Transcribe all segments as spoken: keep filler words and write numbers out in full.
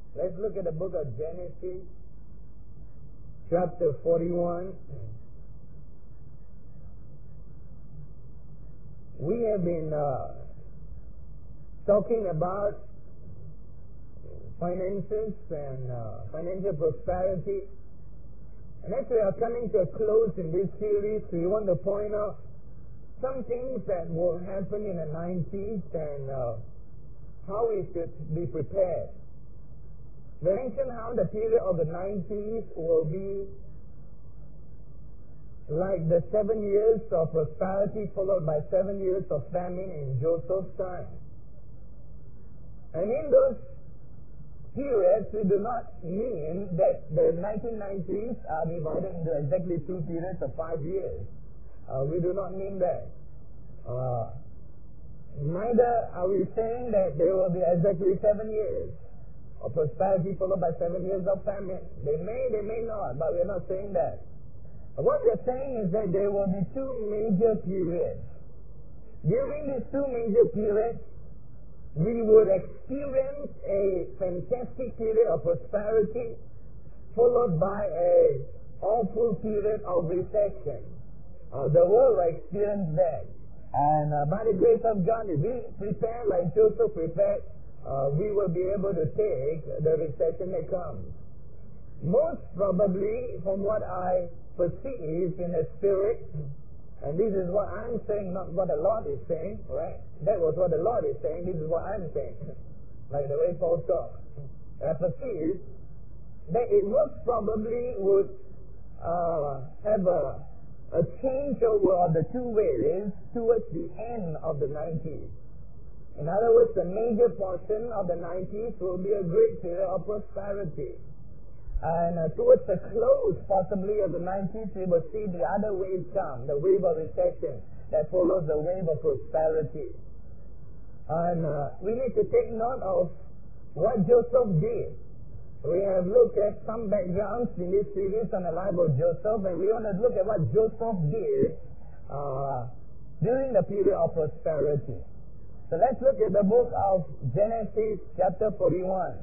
Let's look at the book of Genesis, chapter forty-one. We have been uh, talking about finances and uh, financial prosperity. And as we are coming to a close in this series, we want to point out some things that will happen in the nineties and uh, how we should be prepared. We mentioned how the period of the nineties will be like the seven years of prosperity followed by seven years of famine in Joseph's time. And in those periods, we do not mean that the nineteen nineties are divided into exactly two periods of five years. Uh, we do not mean that. Uh, neither are we saying that there will be exactly seven years of prosperity followed by seven years of famine. They may, they may not, but we're not saying that. What we're saying is that there will be two major periods. During these two major periods, we would experience a fantastic period of prosperity followed by a awful period of recession. Uh, the world will experience that. And uh, by the grace of God, if we prepare like Joseph prepared, uh, we will be able to take the recession that comes. Most probably, from what I perceive in the spirit, and this is what I'm saying, not what the Lord is saying, right? That was what the Lord is saying, this is what I'm saying. Like the way Paul talks. I perceive that it most probably would uh, have a, a changeover of the two ways towards the end of the nineties. In other words, the major portion of the nineties will be a great period of prosperity. And uh, towards the close, possibly, of the nineties, we will see the other wave come, the wave of recession that follows the wave of prosperity. And uh, we need to take note of what Joseph did. We have looked at some backgrounds in this series on the life of Joseph, and we want to look at what Joseph did uh, during the period of prosperity. So let's look at the book of Genesis, chapter forty-one.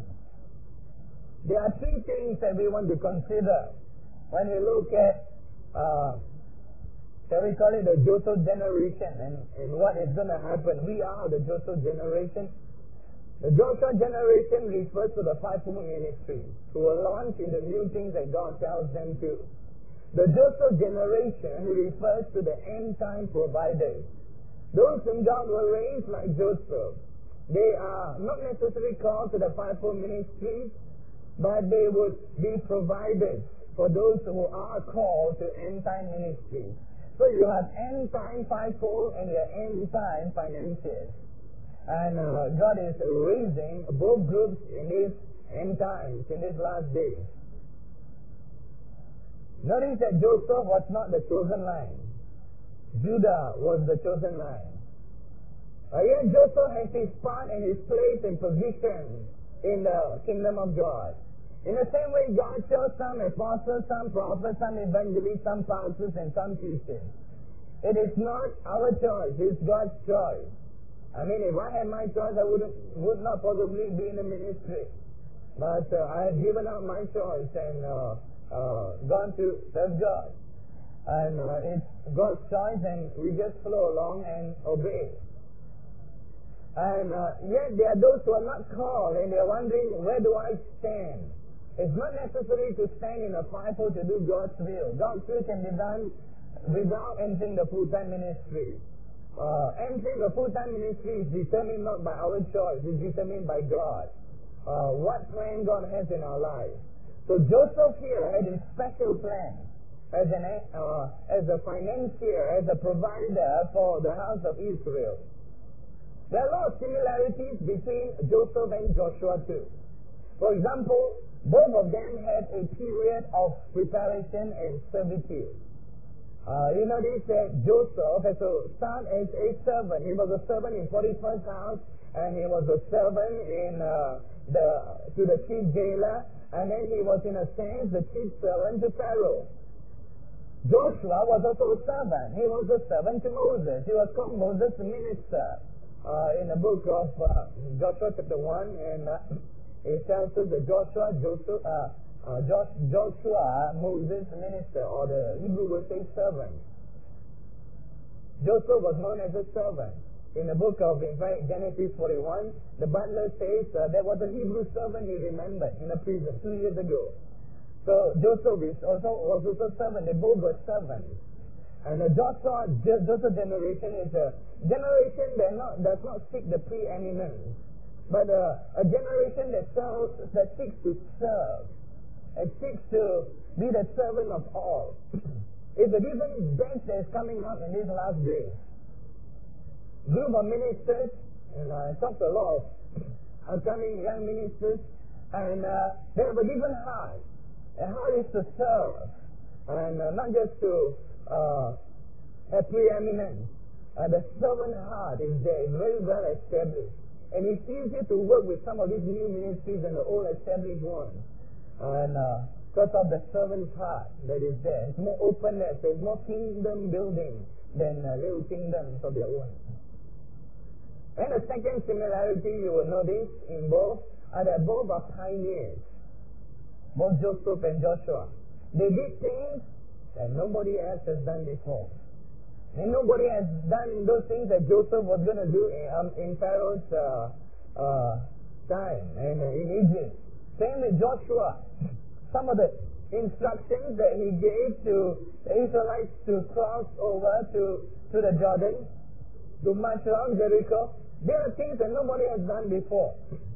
There are three things that we want to consider when we look at, uh, shall we call it the Joseph generation and, and what is going to happen. We are the Joseph generation. The Joseph generation refers to the fivefold ministry who will launch in the new things that God tells them to. The Joseph generation refers to the end-time providers. Those whom God will raise like Joseph. They are not necessarily called to the fivefold ministry, but they would be providers for those who are called to end-time ministry. So you have end-time fivefold and your end-time financiers. And uh, God is raising both groups in these end times, in these last days. Notice that Joseph was not the chosen line. Judah was the chosen line. Uh, yet Joseph has his part and his place and position in the kingdom of God. In the same way, God chose some apostles, some prophets, some evangelists, some pastors, and some teachers. It is not our choice, it's God's choice. I mean, if I had my choice, I would would not possibly be in the ministry. But uh, I have given up my choice and uh, uh, gone to serve God. And uh, it's God's choice, and we just flow along and obey. And uh, yet there are those who are not called, and they are wondering, where do I stand? It's not necessary to stand in a fivefold to do God's will. God's will can be done without entering the full-time ministry. Uh, entering the full-time ministry is determined not by our choice, it's determined by God. Uh, what plan God has in our lives. So Joseph here had a special plan as an uh, as a financier, as a provider for the house of Israel. There are a lot of similarities between Joseph and Joshua too. For example, both of them had a period of preparation and servitude. Uh, you notice that Joseph has to start as a servant. He was a servant in Potiphar's house, and he was a servant in uh, the to the chief jailer, and then he was in a sense the chief servant to Pharaoh. Joshua was also a servant. He was a servant to Moses. He was called Moses' minister uh, in the book of uh, Joshua chapter one and uh, It tells us that Joshua, Joshua, uh, uh, Josh, Joshua, Moses' minister, or the Hebrew would say servant. Joshua was known as a servant. In the book of in fact, Genesis forty-one, the butler says uh, there was a Hebrew servant he remembered in a prison two years ago. So Joseph is also was also a servant. They both were servants. And the Joshua, Joseph generation is a generation that not does not seek the preeminence, but a, a generation that serves, that seeks to serve, and seeks to be the servant of all. It's a different batch that is coming up in these last days. Group of ministers, and I talked to a lot of upcoming young ministers, and uh, they have a different heart. The heart is to serve, and uh, not just to uh, have preeminence. Uh, the servant heart is there, is very well established. And it's easier to work with some of these new ministries than the old established ones. And uh, because of the servant's heart that is there. It's more openness, there's more kingdom building than uh, little kingdoms of their own. And the second similarity you will notice in both are that both are pioneers. Both Joseph and Joshua. They did things that nobody else has done before. And nobody has done those things that Joseph was going to do in, um, in Pharaoh's uh, uh, time and uh, in Egypt. Same with Joshua. Some of the instructions that he gave to the Israelites to cross over to, to the Jordan, to march around Jericho, there are things that nobody has done before.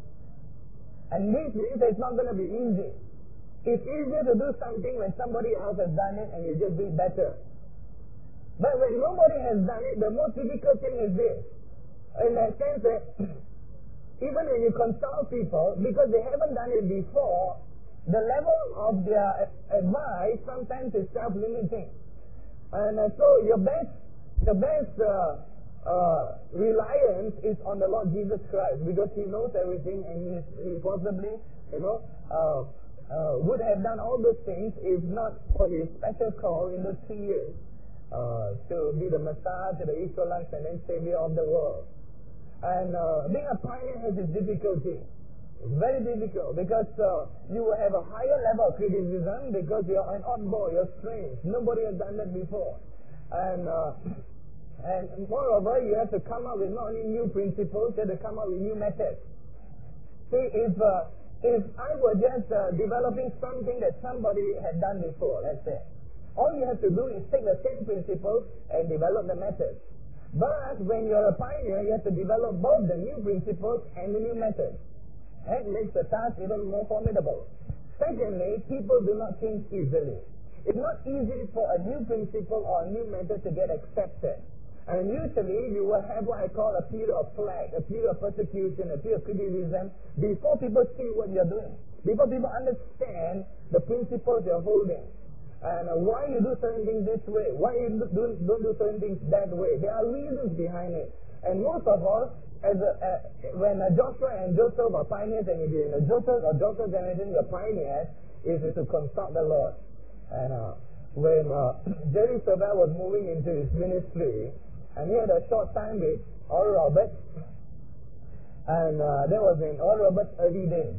And this means that it's not going to be easy. It's easier to do something when somebody else has done it and you just do it better. But when nobody has done it, the most difficult thing is this. In the sense that even when you consult people, because they haven't done it before, the level of their advice sometimes is self-limiting. And uh, so your best, the best uh, uh, reliance is on the Lord Jesus Christ, because He knows everything, and He, he possibly, you know, uh, uh, would have done all those things if not for His special call in those three years. Uh, to be the Messiah to the Israelites and then Savior of the world. And uh, being a pioneer has its difficulty. Very difficult, because uh, you will have a higher level of criticism because you're an oddball, you're strange. Nobody has done that before. And uh, and moreover, you have to come up with not only new principles, you have to come up with new methods. See, if uh, if I were just uh, developing something that somebody had done before, let's say, all you have to do is take the same principles and develop the methods. But when you're a pioneer, you have to develop both the new principles and the new methods. That makes the task even more formidable. Secondly, people do not change easily. It's not easy for a new principle or a new method to get accepted. And usually you will have what I call a period of flag, a period of persecution, a period of criticism, before people see what you're doing, before people understand the principles you're holding. And uh, why you do certain things this way, why you do, do, don't do certain things that way. There are reasons behind it. And most of us, as a, uh, when uh, Joshua and Joseph are pioneers, and if you're in a Joseph or Joseph generation, you're pioneers, is to consult the Lord. And uh, when uh, Jerry Savelle was moving into his ministry, and he had a short time with Oral Roberts, and uh, that was in Oral Roberts' early days.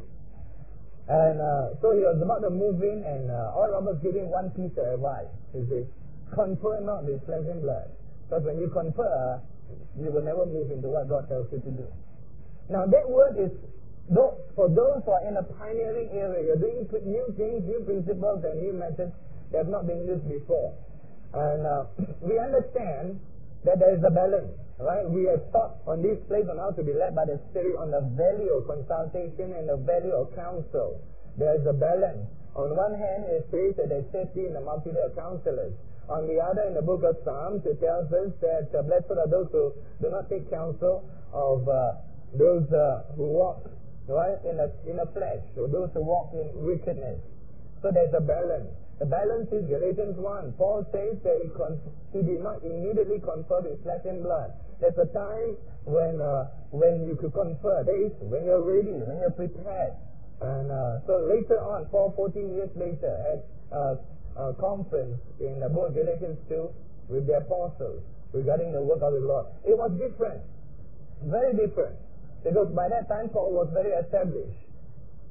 And uh, so he was about to move in, and uh, Oral Roberts gave him one piece of advice. He said, confer not with flesh and blood. Because when you confer, you will never move into what God tells you to do. Now that word is, for those who are in a pioneering area, you're doing new things, new principles, and new methods that have not been used before. And uh, we understand that there is a balance. Right? We have taught on this place on how to be led by the Spirit on the value of consultation and the value of counsel. There is a balance. On one hand, it says that there is safety in the multitude of counselors. On the other, in the book of Psalms, it tells us that uh, blessed are those who do not take counsel of uh, those uh, who walk right in a, in a flesh, or those who walk in wickedness. So there's a balance. The balance is Galatians one. Paul says that he, con- he did not immediately confer with flesh and blood. There's a time when uh, when you could confer. There is when you're ready, when you're prepared. And uh, so later on, four, fourteen years later, at uh, a conference in the book Galatians two with the apostles regarding the work of the Lord, it was different. Very different. Because by that time, Paul was very established.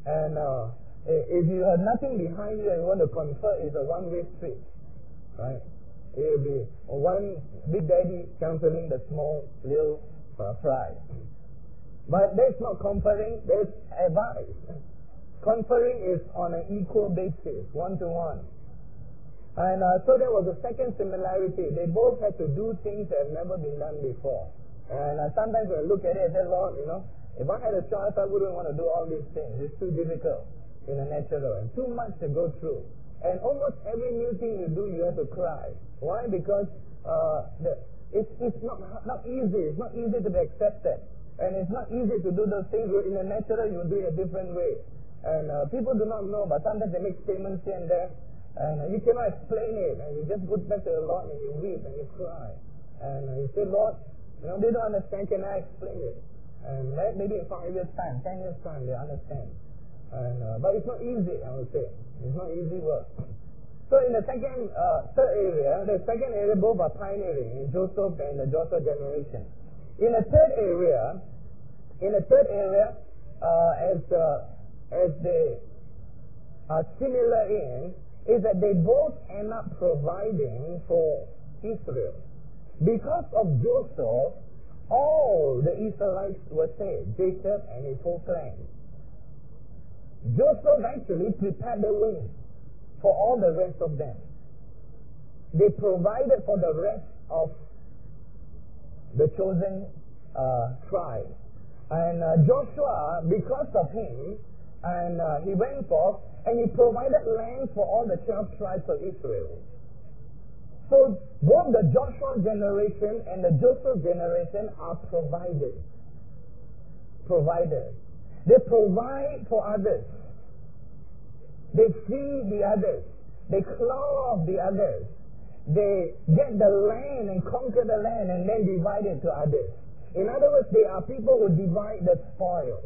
And uh, if you have nothing behind you and you want to convert, it's a one-way street, right? It will be one big daddy counseling the small little uh, fry. But there's not conferring, there's advice. Conferring is on an equal basis, one-to-one. And uh, so there was a second similarity. They both had to do things that have never been done before. And uh, sometimes when I look at it, I say, Lord, you know, if I had a choice, I wouldn't want to do all these things. It's too difficult in a natural and too much to go through. And almost every new thing you do, you have to cry. Why? Because uh, the, it's, it's not, not easy. It's not easy to be accepted. And it's not easy to do those things. In a natural, you do it a different way. And uh, people do not know, but sometimes they make statements here and there. And uh, you cannot explain it. And you just go back to the Lord and you weep and you cry. And uh, you say, Lord, you know, they don't understand. Can I explain it? And maybe in five years' time, ten years' time, they understand. And, uh, but it's not easy, I would say. It's not easy work. So in the second, uh, third area, the second area, both are pioneering in Joseph and the Joshua generation. In the third area, in the third area, uh, as uh, as they are similar in, is that they both end up providing for Israel. Because of Joseph, all the Israelites were saved, Jacob and his whole clan. Joseph actually prepared the way for all the rest of them. They provided for the rest of the chosen uh, tribe. And uh, Joshua, because of him, and uh, he went forth and he provided land for all the twelve tribes of Israel. So both the Joshua generation and the Joseph generation are provided. Provided. They provide for others. They feed the others. They clothe the others. They get the land and conquer the land and then divide it to others. In other words, they are people who divide the spoil.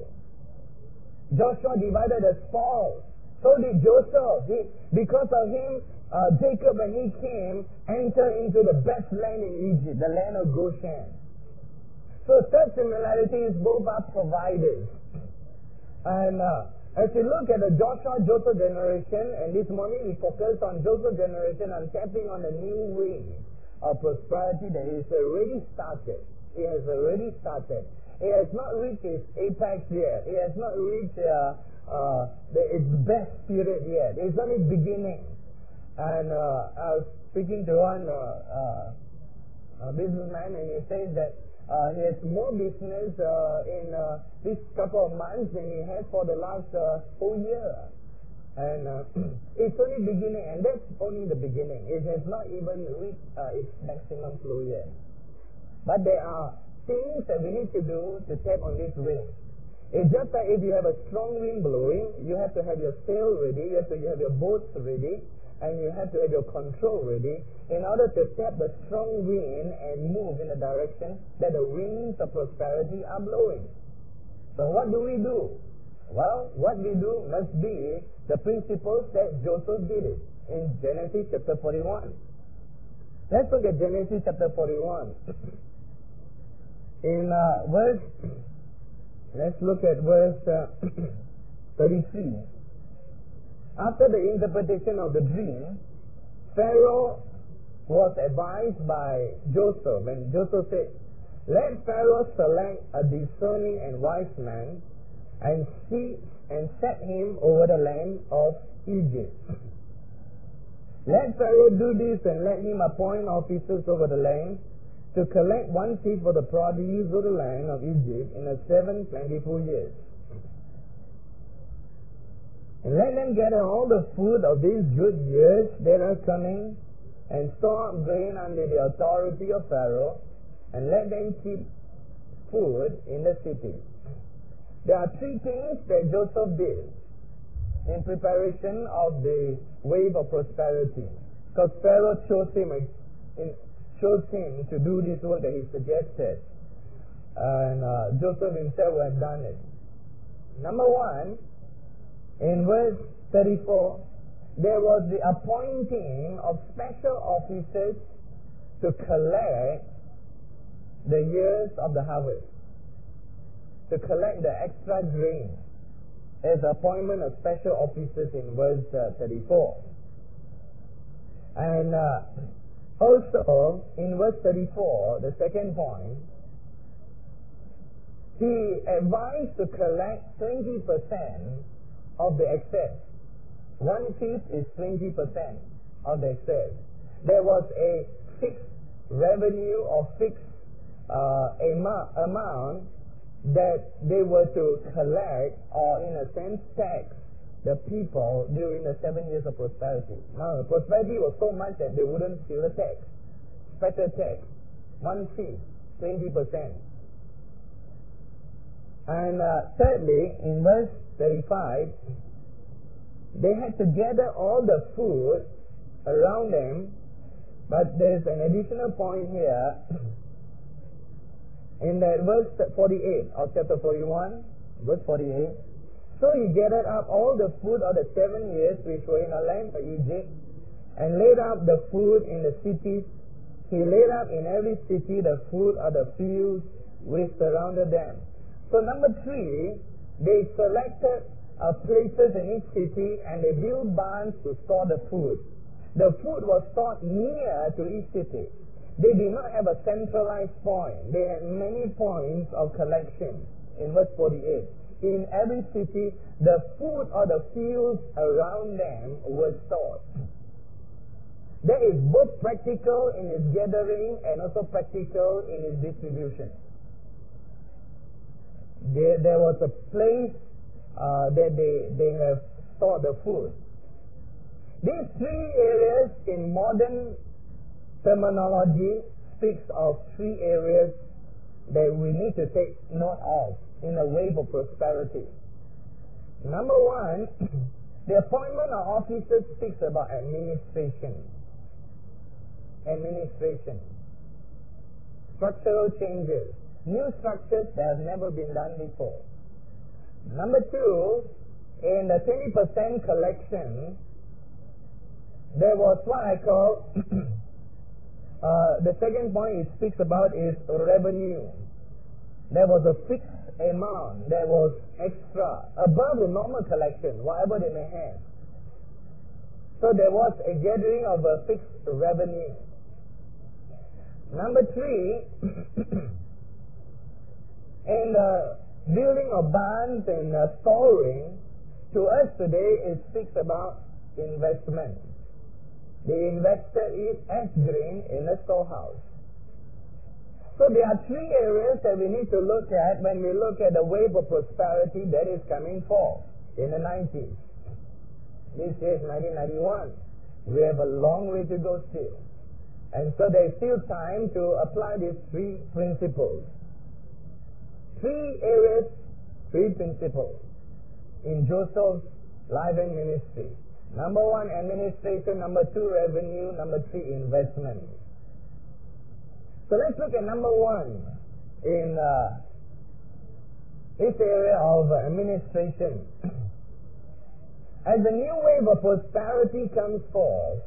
Joshua divided the spoil. So did Joseph. He, because of him, uh, Jacob, when he came, entered into the best land in Egypt, the land of Goshen. So third similarity is both are providers. And uh, as you look at the Joshua-Joseph generation, and this morning we focus on Joseph generation and tapping on a new wave of prosperity that is already started. It has already started. It has not reached its apex yet. It has not reached uh, uh, the, its best period yet. It's only beginning. And uh, I was speaking to one uh, uh, businessman, and he said that uh, he has more business uh, in uh, this couple of months than he had for the last uh, whole year. And uh, it's only beginning, and that's only the beginning. It has not even reached uh, its maximum flow yet. But there are things that we need to do to tap on this wind. It's just that if you have a strong wind blowing, you have to have your sail ready, you have to have your boats ready, and you have to have your control ready in order to tap the strong wind and move in the direction that the winds of prosperity are blowing. So what do we do? Well, what we do must be the principles that Joseph did it in Genesis chapter forty-one. Let's look at Genesis chapter forty-one. In uh, verse, let's look at verse uh, thirty-three. After the interpretation of the dream, Pharaoh was advised by Joseph, and Joseph said, "Let Pharaoh select a discerning and wise man, and see and set him over the land of Egypt. Let Pharaoh do this, and let him appoint officers over the land to collect one fifth for the produce of the land of Egypt in the seven plentiful years. And let them gather all the food of these good years that are coming, and store up grain under the authority of Pharaoh, and let them keep food in the city." There are three things that Joseph did in preparation of the wave of prosperity. Because Pharaoh chose him, chose him to do this work that he suggested. And uh, Joseph himself would have done it. Number one, in verse thirty-four, there was the appointing of special officers to collect the years of the harvest, to collect the extra grain. as appointment of special officers in verse uh, thirty-four. And uh, also, in verse thirty-four, the second point, he advised to collect twenty percent of the excess. One-fifth is twenty percent of the excess. There was a fixed revenue or fixed uh, amount, amount that they were to collect, or in a sense tax the people during the seven years of prosperity. Now, the prosperity was so much that they wouldn't feel the tax. Special tax, one-fifth, twenty percent. And uh, thirdly, in verse thirty-five, they had to gather all the food around them, but there's an additional point here in that verse forty-eight of chapter forty-one, verse forty-eight. So he gathered up all the food of the seven years which were in the land of Egypt, and laid up the food in the cities. He laid up in every city the food of the fields which surrounded them. So number three, they selected uh, places in each city, and they built barns to store the food. The food was stored near to each city. They did not have a centralized point. They had many points of collection. In verse forty-eight, in every city, the food or the fields around them were stored. That is both practical in its gathering and also practical in its distribution. There, there was a place uh, that they, they have stored the food. These three areas in modern terminology speaks of three areas that we need to take note of in a wave of prosperity. Number one, the appointment of officers speaks about administration. Administration. Structural changes. New structures that have never been done before. Number two, in the twenty percent collection, there was what I call, uh, the second point it speaks about is revenue. There was a fixed amount that was extra, above the normal collection, whatever they may have. So there was a gathering of a fixed revenue. Number three, in the building of barns and uh, storing, to us today it speaks about investment. They invested it as grain in a storehouse. So there are three areas that we need to look at when we look at the wave of prosperity that is coming forth in the nineties. This is nineteen ninety-one. We have a long way to go still. And so there is still time to apply these three principles. Three areas, three principles in Joseph's life and ministry. Number one, administration. Number two, revenue. Number three, investment. So let's look at number one in uh, this area of administration. As the new wave of prosperity comes forth,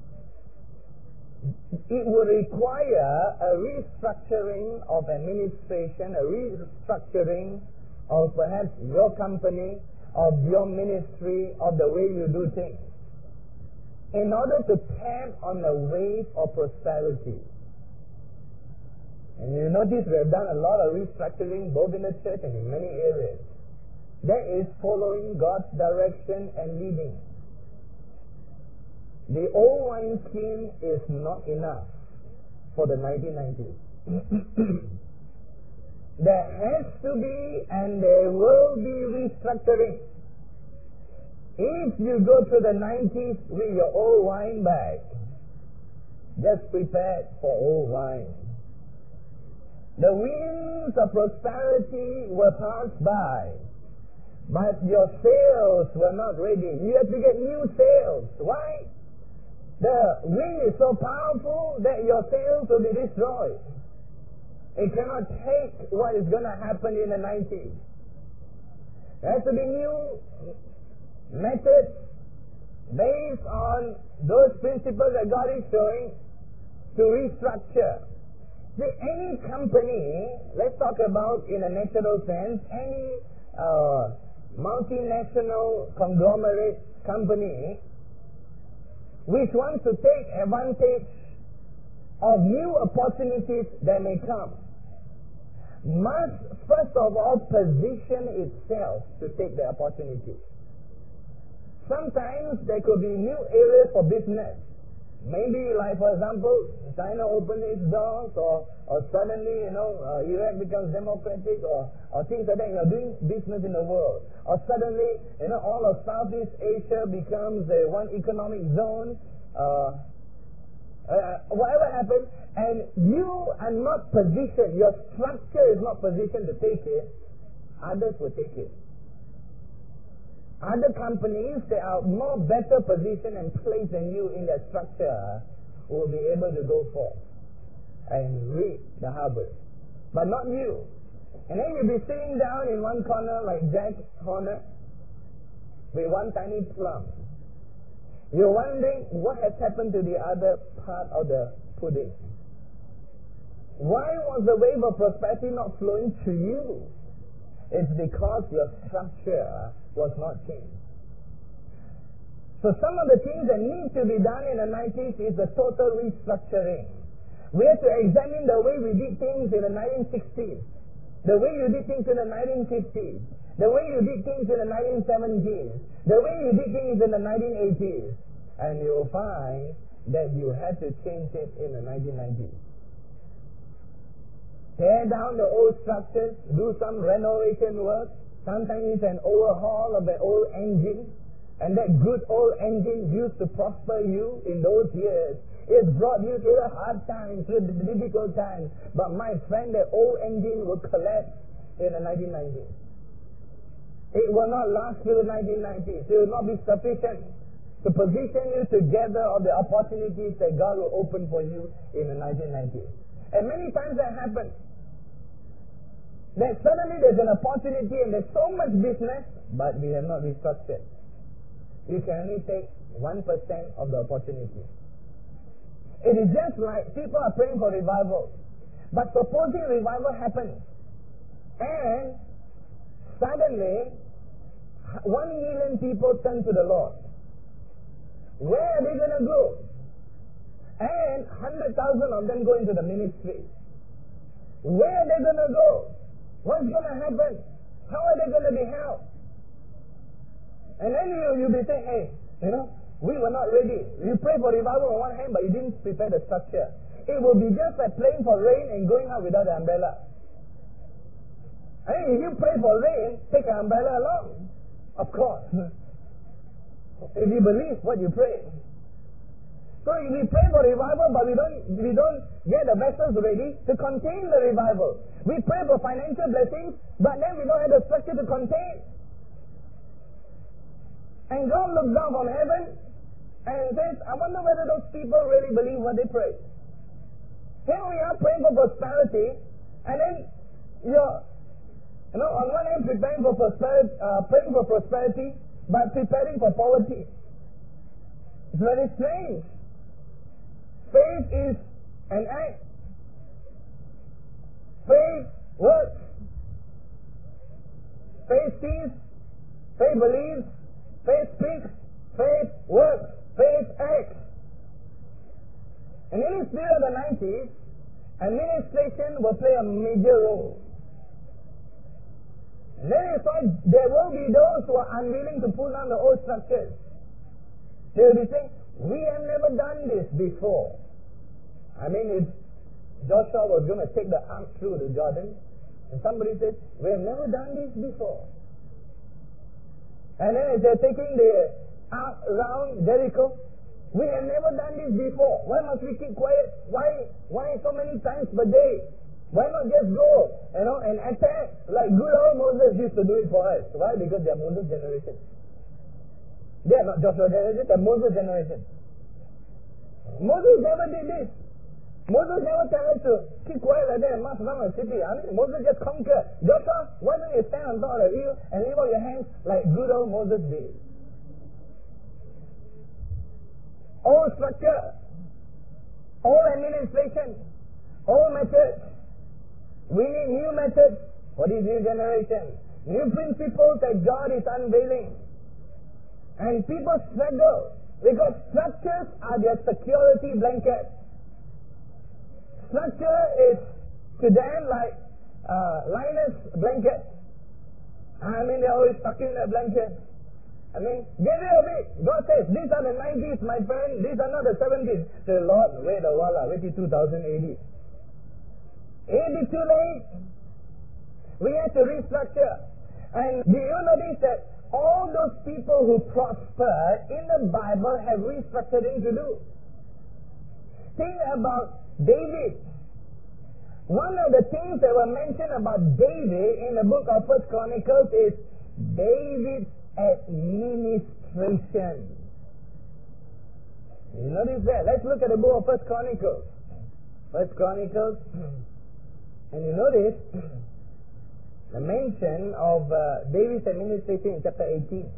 it will require a restructuring of administration, a restructuring of perhaps your company, of your ministry, of the way you do things, in order to tap on the wave of prosperity. And you notice we have done a lot of restructuring both in the church and in many areas. That is following God's direction and leading. The old wine skin is not enough for the nineteen nineties. There has to be and there will be restructuring. If you go to the nineties with your old wine bag, just prepare for old wine. The winds of prosperity will pass by, but your sails were not ready. You have to get new sails. Why? The wind is so powerful that your sails will be destroyed. It cannot take what is going to happen in the nineties. There has to be new methods based on those principles that God is showing to restructure. See, any company, let's talk about in a natural sense, any uh, multinational conglomerate company which wants to take advantage of new opportunities that may come must first of all position itself to take the opportunity. Sometimes there could be new areas for business. Maybe, like for example, China opens its doors, or, or suddenly, you know, uh, Iraq becomes democratic, or, or things like that. You're doing business in the world. Or suddenly, you know, all of Southeast Asia becomes a one economic zone. Uh, uh, whatever happens, and you are not positioned, your structure is not positioned to take it, others will take it. Other companies that are more better positioned and placed than you in their structure will be able to go forth and reap the harvest. But not you. And then you'll be sitting down in one corner like Jack Horner with one tiny plum. You're wondering what has happened to the other part of the pudding. Why was the wave of prosperity not flowing to you? It's because your structure was not changed. So some of the things that need to be done in the nineties is the total restructuring. We have to examine the way we did things in the nineteen sixties, the way you did things in the nineteen fifties, the way you did things in the nineteen seventies, the way you did things in the nineteen eighties, and you will find that you had to change it in the nineteen nineties. Tear down the old structures, do some renovation work. Sometimes it's an overhaul of the old engine. And that good old engine used to prosper you in those years. It brought you through the hard times, through the difficult times. But my friend, that old engine will collapse in the nineteen nineties. It will not last through the nineteen nineties. It will not be sufficient to position you together of the opportunities that God will open for you in the nineteen nineties. And many times that happens. That suddenly there's an opportunity and there's so much business, but we have not restructured. You can only take one percent of the opportunity. It is just like people are praying for revival. But supposing revival happens, and suddenly one million people turn to the Lord. Where are they going to go? And one hundred thousand of them go into the ministry. Where are they going to go? What's going to happen? How are they going to be helped? And then you, you'll be saying, hey, you know, we were not ready. You pray for revival on one hand, but you didn't prepare the structure. It will be just like praying for rain and going out without the umbrella. I mean, if you pray for rain, take an umbrella along. Of course. If you believe what you pray. So we pray for revival, but we don't we don't get the vessels ready to contain the revival. We pray for financial blessings, but then we don't have the structure to contain. And God looks down from heaven and says, I wonder whether those people really believe what they pray. Here we are praying for prosperity, and then you're, you know, on one hand preparing for prosperity, uh, praying for prosperity, but preparing for poverty. It's very strange. Faith is an act. Faith works. Faith sees. Faith believes. Faith speaks. Faith works. Faith acts. And in the spirit of the nineties, administration will play a major role. And then you find there will be those who are unwilling to pull down the old structures. They will be saying, we have never done this before. I mean, if Joshua was going to take the ark through the Jordan, and somebody says, we have never done this before. And then as they're taking the ark around Jericho, we have never done this before. Why must we keep quiet? Why why so many times per day? Why not just go, you know, and attack like good old Moses used to do it for us? Why? Because they are Moses generation. They are not Joshua generation, they are Moses generation. Moses never did this. Moses never told us to keep quiet like that and march around the city. I mean, Moses just conquered. Joshua, why don't you stand on top of the hill and leave out your hands like good old Moses did? Old structure, old administration, old methods. We need new methods for this new generation. new principles that God is unveiling. And people struggle because structures are their security blanket. Structure is to them like uh, Linus blanket. I mean, they're always stuck in a blanket. I mean, get rid of it. God says, these are the nineties, my friend. These are not the seventies. The Lord, wait a while, wait till two thousand A D. A D too late. We have to restructure. And do you notice that all those people who prospered in the Bible have restructuring to do? Think about David. One of the things that were mentioned about David in the book of First Chronicles is David's administration. You notice that? Let's look at the book of First Chronicles. First Chronicles, and you notice the mention of uh, David's administration in chapter eighteen,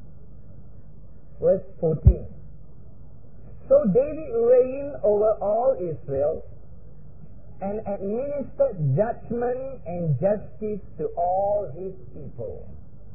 verse fourteen. So David reigned over all Israel and administered judgment and justice to all his people.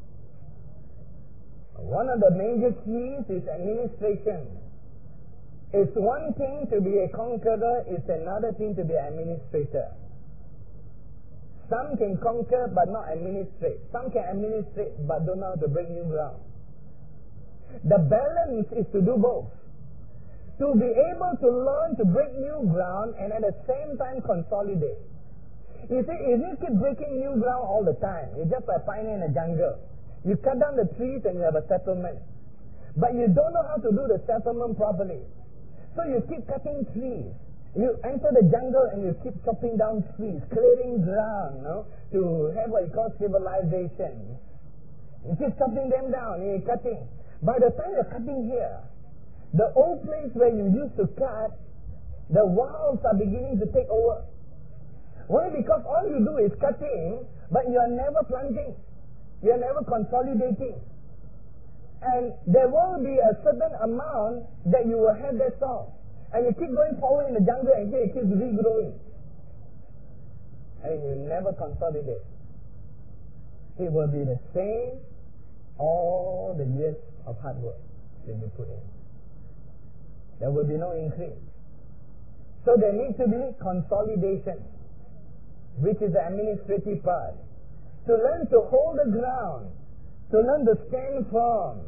One of the major keys is administration. It's one thing to be a conqueror, it's another thing to be an administrator. Some can conquer but not administrate. Some can administrate but don't know how to break new ground. The balance is to do both. To be able to learn to break new ground and at the same time consolidate. You see, if you keep breaking new ground all the time, you're just like pioneer in a jungle. You cut down the trees and you have a settlement. But you don't know how to do the settlement properly. So you keep cutting trees. You enter the jungle and you keep chopping down trees, clearing ground, no, to have what you call civilization. You keep chopping them down, you're cutting. By the time you're cutting here, the old place where you used to cut, the walls are beginning to take over. Why? Because all you do is cutting, but you are never planting. You are never consolidating. And there will be a certain amount that you will have that all. And you keep going forward in the jungle and here it keeps regrowing. And you never consolidate. It will be the same all the years of hard work that you put in. There will be no increase. So there needs to be consolidation, which is the administrative part. To learn to hold the ground, to learn to stand firm,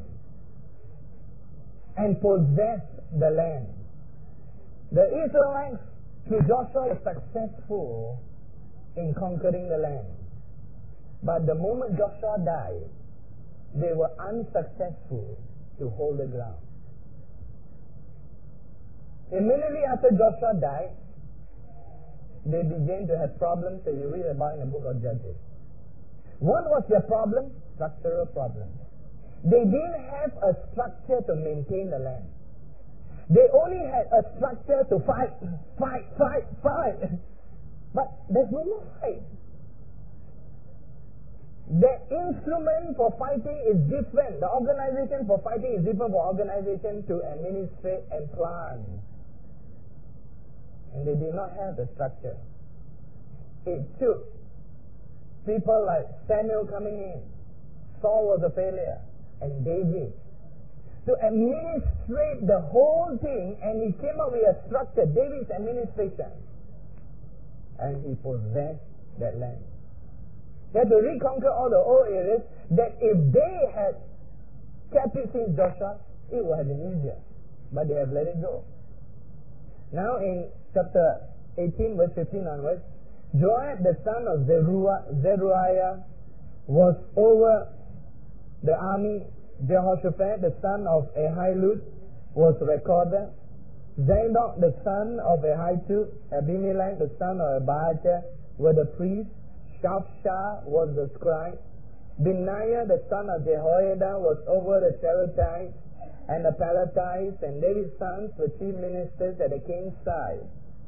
and possess the land. The Israelites, through Joshua, were successful in conquering the land. But the moment Joshua died, they were unsuccessful to hold the ground. Immediately after Joshua died, they began to have problems that you read about in the book of Judges. What was their problem? Structural problem. They didn't have a structure to maintain the land. They only had a structure to fight, fight, fight, fight. But there's no more fight. The instrument for fighting is different. The organization for fighting is different from organization to administrate and plan. And they did not have the structure. It took people like Samuel coming in. Saul was a failure. And David. To administrate the whole thing, and he came up with a structure, David's administration. And he possessed that land. They had to reconquer all the old areas that if they had kept it since Joshua, it would have been easier. But they have let it go. Now in chapter eighteen, verse fifteen onwards, Joab, the son of Zeruiah, was over the army. Jehoshaphat, the son of Ahilud, was recorder. Zadok, the son of Ahitub, Abimelech, the son of Abijah, were the priests. Shapshah was the scribe. Benaiah, the son of Jehoiada, was over the Cherethites and the Pelethites, and David's sons were chief ministers at the king's side.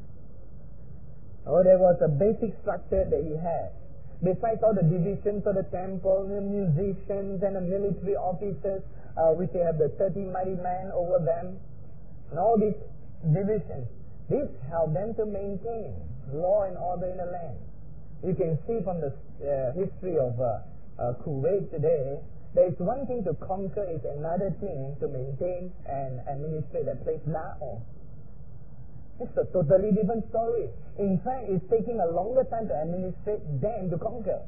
Oh, there was a basic structure that he had. Besides all the divisions of the temple, the musicians and the military officers, uh, which they have the thirty mighty men over them, and all these divisions, this helped them to maintain law and order in the land. You can see from the uh, history of uh, uh, Kuwait today, there is one thing to conquer, is another thing to maintain and administrate that place now. It's a totally different story. In fact, it's taking a longer time to administrate than to conquer.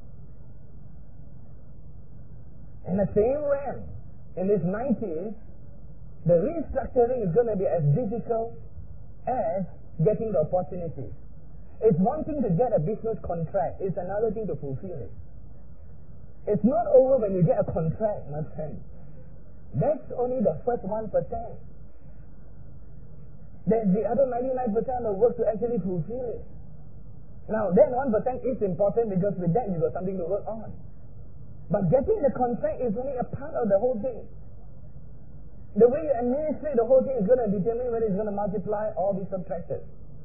In the same way, in this nineties, the restructuring is going to be as difficult as getting the opportunity. It's one thing to get a business contract. It's another thing to fulfill it. It's not over when you get a contract, my friend. That's only the first one percent. There's the other ninety-nine percent of the work to actually fulfill it. Now, that one percent is important because with that you got something to work on. But getting the contract is only a part of the whole thing. The way you administrate the whole thing is going to determine whether it's going to multiply or be subtracted.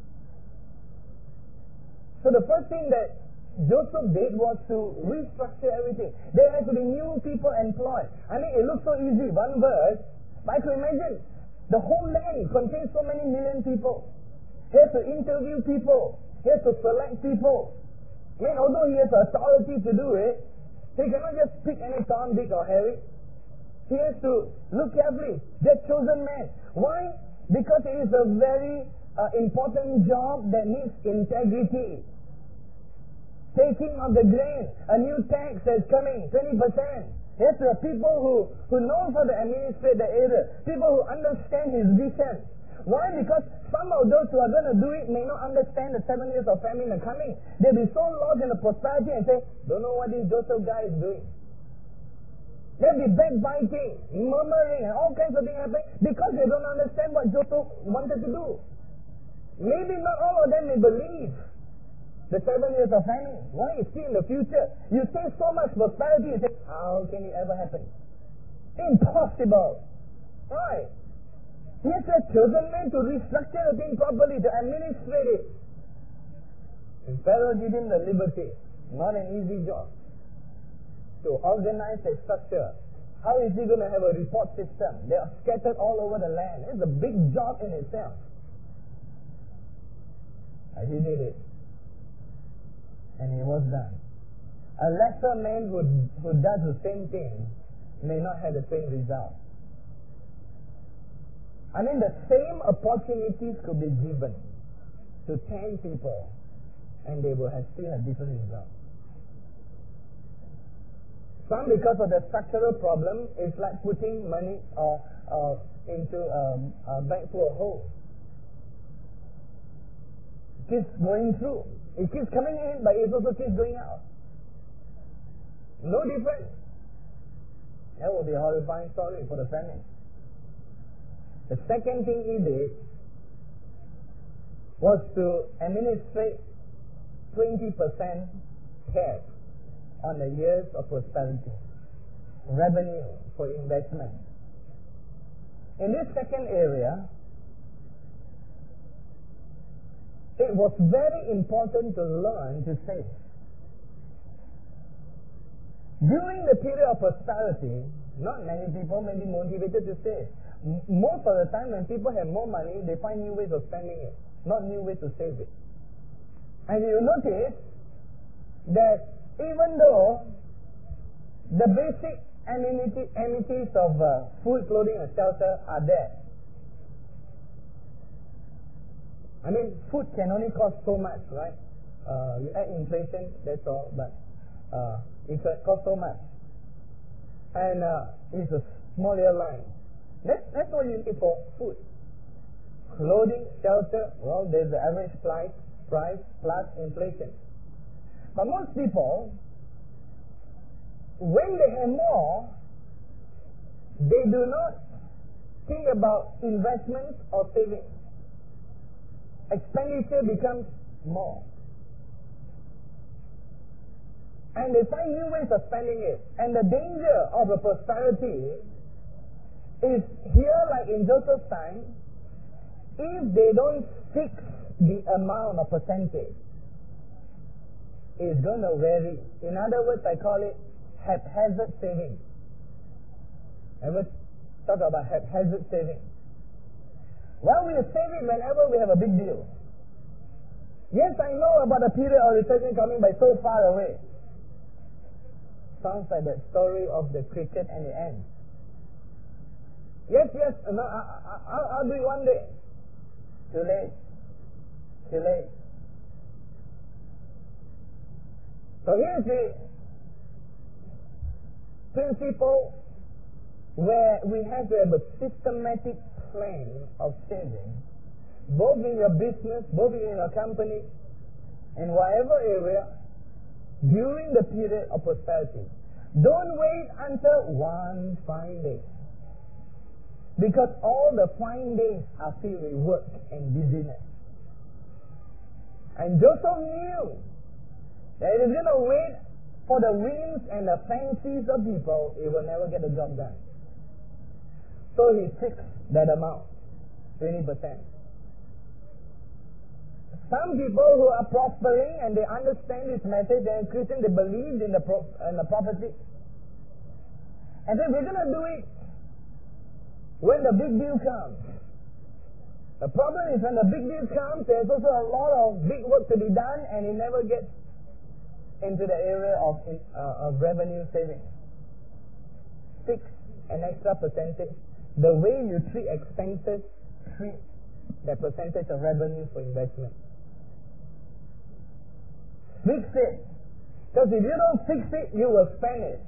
So the first thing that Joseph did was to restructure everything. There had to be new people employed. I mean, it looks so easy, one verse, but I can imagine the whole land contains so many million people. He has to interview people. He has to select people. I mean, although he has the authority to do it, he cannot just pick any Tom, Dick or Harry. He has to look carefully. That chosen man. Why? Because it is a very uh, important job that needs integrity. Taking of the grain, a new tax is coming, twenty percent. Yes, there are people who, who know how to administrate the area, people who understand his vision. Why? Because some of those who are going to do it may not understand the seven years of famine are coming. They'll be so lost in the prosperity and say, don't know what this Joseph guy is doing. There'll be backbiting, murmuring, and all kinds of things happening because they don't understand what Joseph wanted to do. Maybe not all of them may believe the seven years of famine. Why? You see in the future. You see so much prosperity, you say, how can it ever happen? Impossible. Why? He has a chosen man to restructure the thing properly, to administrate it. And Pharaoh gave him the liberty. Not an easy job. To organize a structure. How is he going to have a report system? They are scattered all over the land. It's a big job in itself. And he did it. And it was done. A lesser man who, who does the same thing may not have the same result. I mean, the same opportunities could be given to ten people and they will have still have different results. Some, because of the structural problem, it's like putting money uh, uh, into um, a bag full of holes. It keeps going through. It keeps coming in, but it also keeps going out. No difference. That will be a horrifying story for the family. The second thing he did was to administrate twenty percent tax on the years of prosperity, revenue for investment. In this second area, it was very important to learn to save. During the period of prosperity, not many people may be motivated to save. M- most of the time when people have more money, they find new ways of spending it, not new ways to save it. And you notice that even though the basic amenity, amenities of uh, food, clothing, and shelter are there, I mean, food can only cost so much, right? Uh, you add inflation, that's all, but uh, it costs so much. And uh, it's a small airline. That's, that's what you need for food. Clothing, shelter, well, there's the average price, price plus inflation. But most people, when they have more, they do not think about investments or savings. Expenditure becomes more. And they find new ways of spending it. And the danger of a prosperity is here, like in Joseph's time, if they don't fix the amount of percentage, it's going to vary. In other words, I call it haphazard saving. Ever talk about haphazard saving? Well, we save it whenever we have a big deal. Yes, I know about the period of recession coming, but so far away. Sounds like that story of the cricket and the ant. Yes, yes, no, I, I, I'll, I'll do it one day. Too late. Too late. So here's the principle where we have to have a systematic plan of saving, both in your business, both in your company, in whatever area, during the period of prosperity. Don't wait until one fine day. Because all the fine days are filled with work and busyness. And Joseph knew that if he's going to wait for the whims and the fancies of people, he will never get the job done. So he fixed that amount, twenty percent. Some people who are prospering and they understand this message, they are Christian, they believe in the, pro- in the prophecy. And then we're going to do it when the big deal comes. The problem is when the big deal comes, there's also a lot of big work to be done and it never gets into the area of, uh, of revenue saving. Fix an extra percentage. The way you treat expenses, treat the percentage of revenue for investment. Fix it. Because if you don't fix it, you will spend it.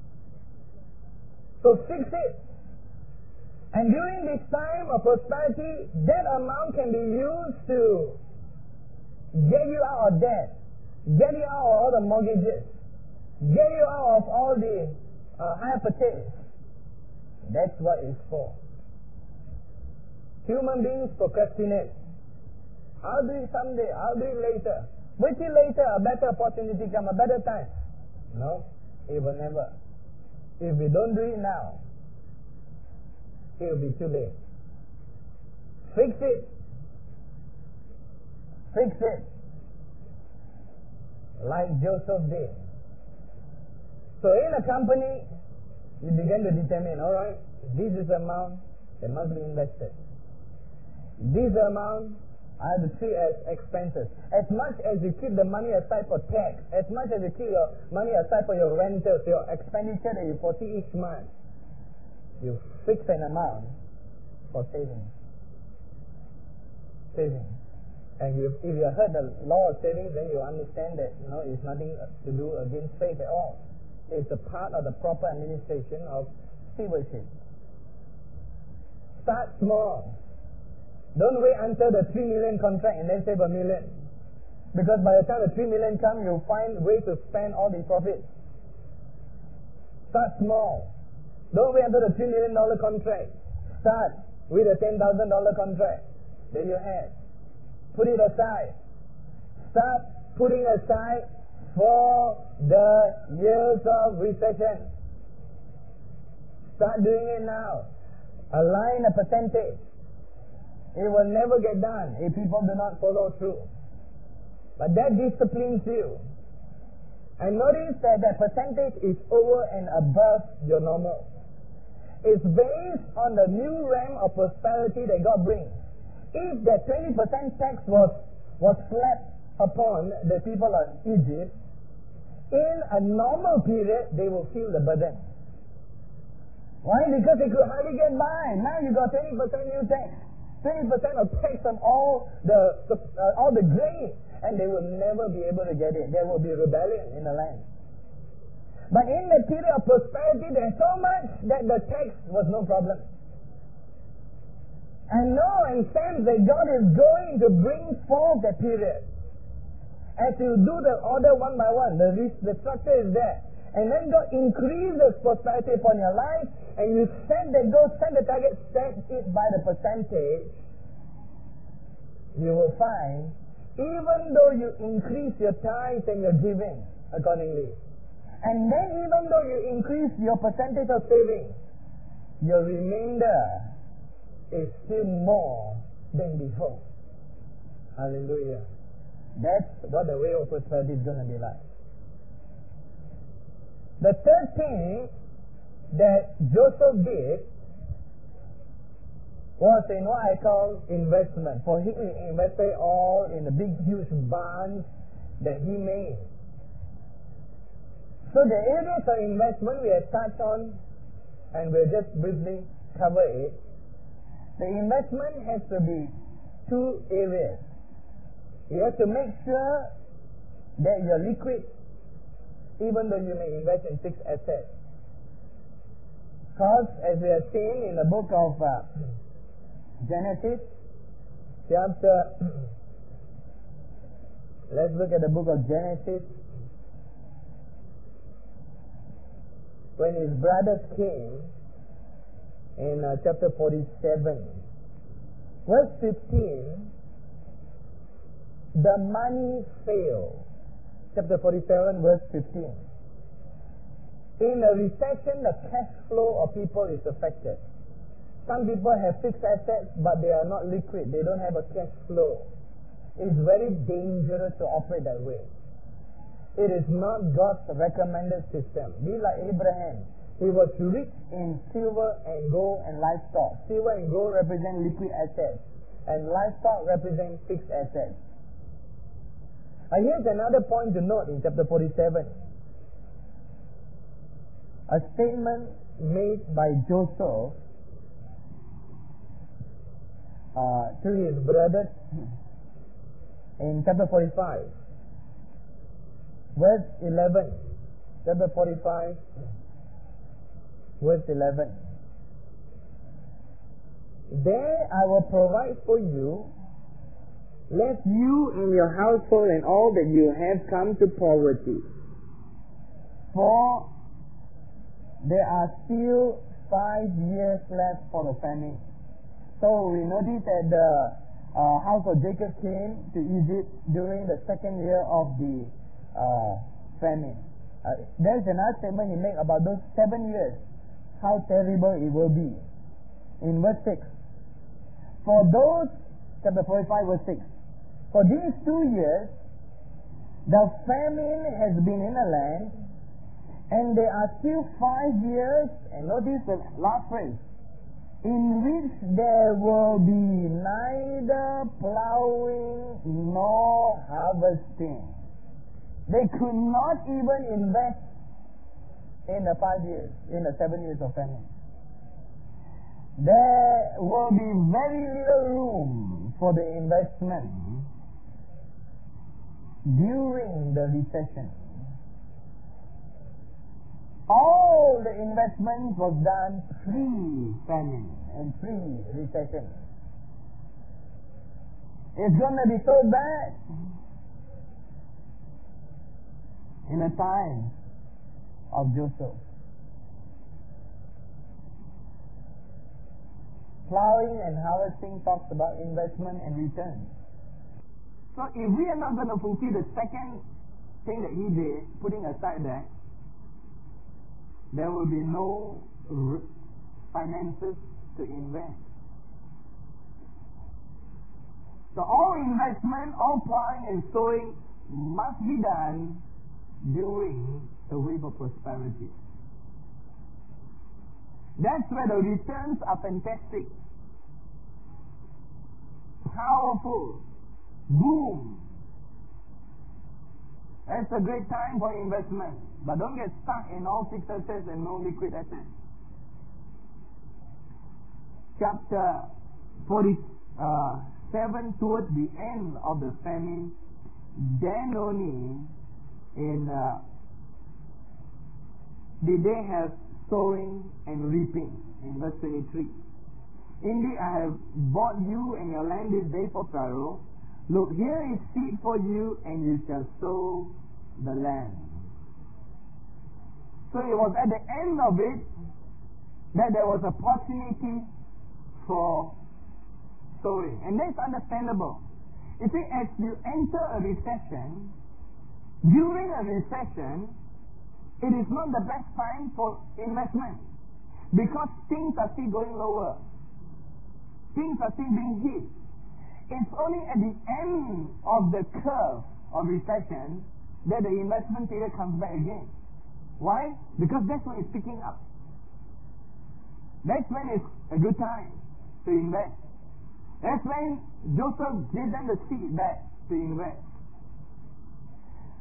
So fix it. And during this time of prosperity, that amount can be used to get you out of debt, get you out of all the mortgages, get you out of all the uh, hypotheques. That's what it's for. Human beings procrastinate. I'll do it someday, I'll do it later. Wait till later, a better opportunity come, a better time. No, it will never. If we don't do it now, it will be too late. Fix it. Fix it. Like Joseph did. So in a company, you begin to determine, alright, this is the amount that must be invested. This amount I have to treat as expenses. As much as you keep the money aside for tax, as much as you keep your money aside for your rentals, your expenditure that you foresee each month, you fix an amount for saving. Saving. And you, if you heard the law of savings, then you understand that you know it's nothing to do against faith at all. It's a part of the proper administration of stewardship. Start small. Don't wait until the three million contract and then save a million. Because by the time the three million come, you'll find ways to spend all the profits. Start small. Don't wait until the three million dollar contract. Start with a ten thousand dollar contract that you have. Put it aside. Start putting aside for the years of recession. Start doing it now. Align a percentage. It will never get done if people do not follow through. But that disciplines you. And notice that that percentage is over and above your normal. It's based on the new realm of prosperity that God brings. If that twenty percent tax was, was slapped upon the people of Egypt, in a normal period, they will feel the burden. Why? Because they could hardly get by. Now you got twenty percent new tax. twenty percent of tax on all the, the uh, all the grain, and they will never be able to get it. There will be rebellion in the land. But in the period of prosperity, there's so much that the tax was no problem. And know and sense that God is going to bring forth that period. As you do the order one by one, the, the structure is there. And then God increases prosperity upon your life, and you set the goal, set the target, set it by the percentage, you will find, even though you increase your tithes and your giving accordingly, and then even though you increase your percentage of saving, your remainder is still more than before. Hallelujah. That's what the way of prosperity is going to be like. The third thing that Joseph did was in what I call investment. For he invested all in the big huge barns that he made. So the areas of investment we have touched on, and we'll just briefly cover it. The investment has to be two areas. You have to make sure that you're liquid, even though you may invest in fixed assets. Because as we have seen in the book of uh, Genesis, chapter, let's look at the book of Genesis. When his brothers came in uh, chapter forty-seven, verse fifteen, the money failed. Chapter forty-seven, verse fifteen. In a recession, the cash flow of people is affected. Some people have fixed assets, but they are not liquid. They don't have a cash flow. It's very dangerous to operate that way. It is not God's recommended system. Be like Abraham. He was rich in silver and gold and livestock. Silver and gold represent liquid assets, and livestock represent fixed assets. And here's another point to note in chapter forty-seven. A statement made by Joseph uh, to his brothers in chapter forty-five, verse eleven. Chapter forty-five, verse eleven. There I will provide for you, lest you and your household and all that you have come to poverty. For there are still five years left for the famine. So we notice that the uh, house of Jacob came to Egypt during the second year of the uh, famine. Uh, there's another statement he made about those seven years, how terrible it will be. In verse six. For those, chapter forty-five, verse six. For these two years, the famine has been in the land, and there are still five years, and notice the last phrase, in which there will be neither plowing nor harvesting. They could not even invest in the five years, in the seven years of famine. There will be very little room for the investment during the recession. All the investment was done pre-famine and pre-recession. It's going to be so bad in the time of Joseph. Plowing and harvesting talks about investment and return. So if we are not going to fulfill the second thing that he did, putting aside that, there will be no r- finances to invest. So all investment, all plowing and sowing must be done during the wave of prosperity. That's where the returns are fantastic, powerful, boom. That's a great time for investment. But don't get stuck in all fixed assets and no liquid assets. Chapter forty-seven, towards the end of the famine, then only in uh, did they have sowing and reaping, in verse twenty-three. Indeed, I have bought you and your land this day for Pharaoh. Look, here is seed for you, and you shall sow the land. So it was at the end of it that there was opportunity for sowing. And that's understandable. You see, as you enter a recession, during a recession, it is not the best time for investment, because things are still going lower. Things are still being hit. It's only at the end of the curve of recession that the investment period comes back again. Why? Because that's when it's picking up. That's when it's a good time to invest. That's when Joseph gave them the seed back to invest.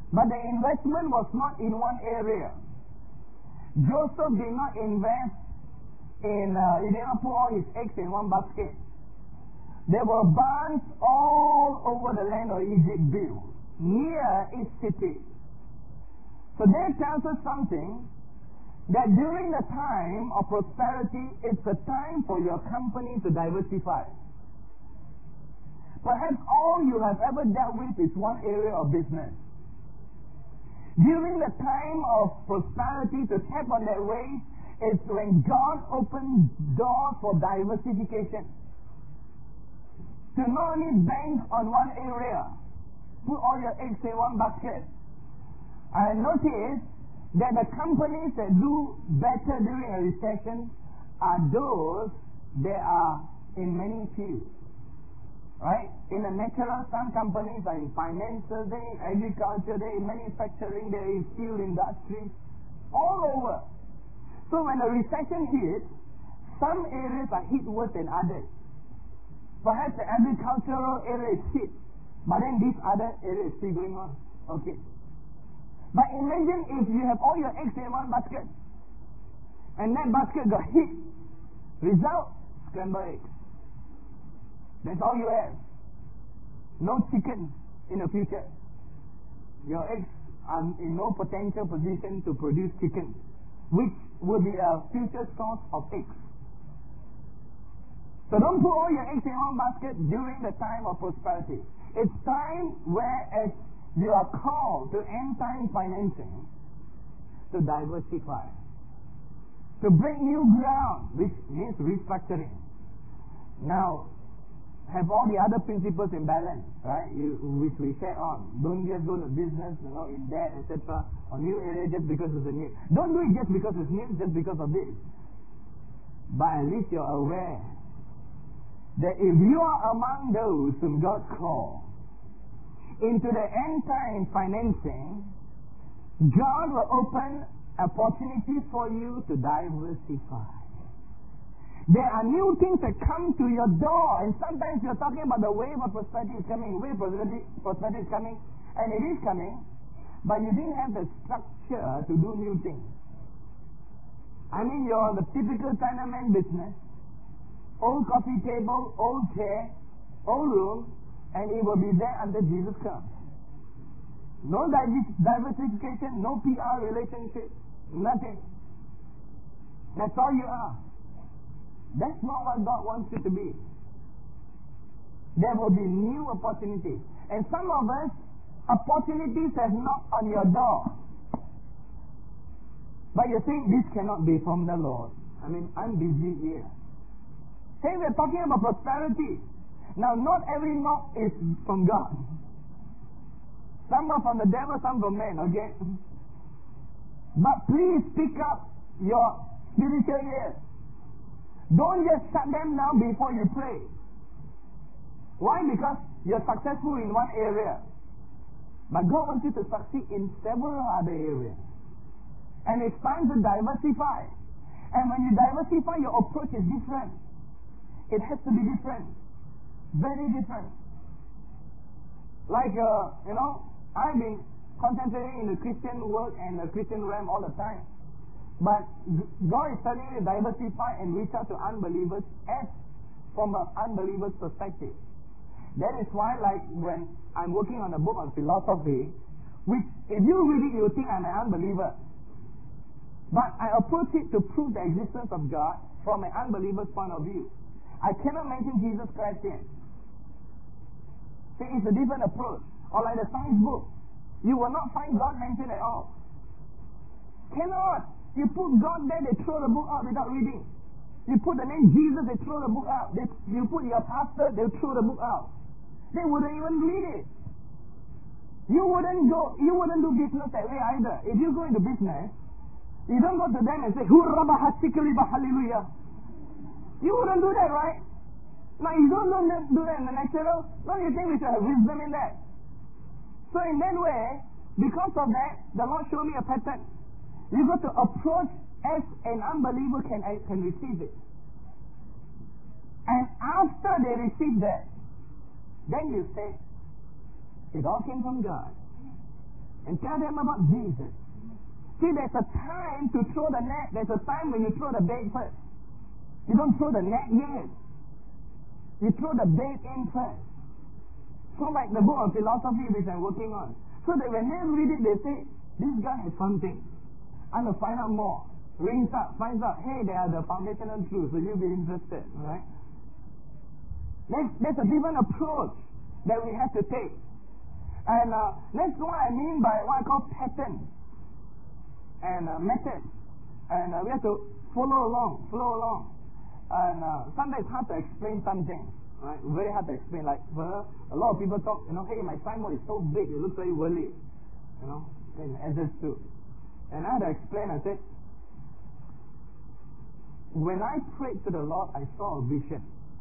But the investment was not in one area. Joseph did not invest in, uh, he did not put all his eggs in one basket. There were barns all over the land of Egypt built, near each city. So that tells us something, that during the time of prosperity, it's a time for your company to diversify. Perhaps all you have ever dealt with is one area of business. During the time of prosperity, to tap on that way, it's when God opens doors for diversification. To not only bank on one area, put all your eggs in one basket. I notice that the companies that do better during a recession are those that are in many fields. Right? In the natural, some companies are in finances, they're in agriculture, they're in manufacturing, they're in steel industry, all over. So when a recession hits, some areas are hit worse than others. Perhaps the agricultural area is hit, but then this other area is still going on. Okay. But imagine if you have all your eggs in one basket, and that basket got hit. Result, scrambled eggs. That's all you have. No chicken in the future. Your eggs are in no potential position to produce chicken, which will be a future source of eggs. So don't put all your eggs in one basket during the time of prosperity. It's time where as you are called to end-time financing, to diversify, to break new ground, which means restructuring. Now, have all the other principles in balance, right? You, which we share on. Don't just go to business, you know, in debt, et cetera, or new area just because it's a new. Don't do it just because it's new, just because of this. But at least you're aware that if you are among those whom God called into the end time financing, God will open opportunities for you to diversify. There are new things that come to your door, and sometimes you're talking about the wave of prosperity is coming, wave of prosperity, prosperity is coming, and it is coming, but you didn't have the structure to do new things. I mean, you're the typical Chinaman business, old coffee table, old chair, old room, and it will be there until Jesus comes. No diversification, no P R relationship, nothing. That's all you are. That's not what God wants you to be. There will be new opportunities. And some of us, opportunities have knocked on your door. But you think this cannot be from the Lord. I mean, I'm busy here. Hey, we're talking about prosperity. Now, not every knock is from God. Some are from the devil, some from men, okay? But please pick up your spiritual ears. Don't just shut them down before you pray. Why? Because you're successful in one area. But God wants you to succeed in several other areas. And it's time to diversify. And when you diversify, your approach is different. It has to be different. Very different. Like, uh, you know, I've been concentrating in the Christian work and the Christian realm all the time. But God is telling you to diversify and reach out to unbelievers as from an unbeliever's perspective. That is why, like, when I'm working on a book on philosophy, which, if you read it, you think I'm an unbeliever. But I approach it to prove the existence of God from an unbeliever's point of view. I cannot mention Jesus Christ here. See, it's a different approach. Or like the science book. You will not find God mentioned at all. Cannot. You put God there, they throw the book out without reading. You put the name Jesus, they throw the book out. They, you put your pastor, they throw the book out. They wouldn't even read it. You wouldn't go, you wouldn't do business that way either. If you go into business, you don't go to them and say, Hurrah, hallelujah. You wouldn't do that, right? Now, you don't do that in the natural. Don't you think we should have wisdom in that? So in that way, because of that, the Lord showed me a pattern. You got to approach as an unbeliever can, can receive it. And after they receive that, then you say, it all came from God. and tell them about Jesus. See, there's a time to throw the net. There's a time when you throw the bait first. You don't throw the net yet. You throw the bait in first. So like the book of philosophy which I'm working on. So that when they read it, they say, this guy has something. I'm going to find out more. Rings up, finds out, hey, they are the foundational truths, so you'll be interested, right? There's, there's a different approach that we have to take. And uh, that's what I mean by what I call pattern and uh, method. And uh, we have to follow along, follow along. And uh, sometimes it's hard to explain something, right? Very hard to explain. Like, well, a lot of people talk, you know, hey, my signboard is so big, it looks very worldly, you know, in S S two. And I had to explain, I said, when I prayed to the Lord, I saw a vision.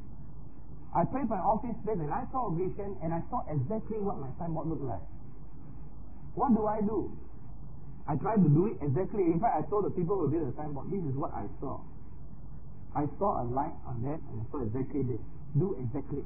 I prayed for an office space and I saw a vision and I saw exactly what my signboard looked like. What do I do? I tried to do it exactly. In fact, I told the people who did the signboard, this is what I saw. I saw a light on that and I saw exactly this. Do exactly.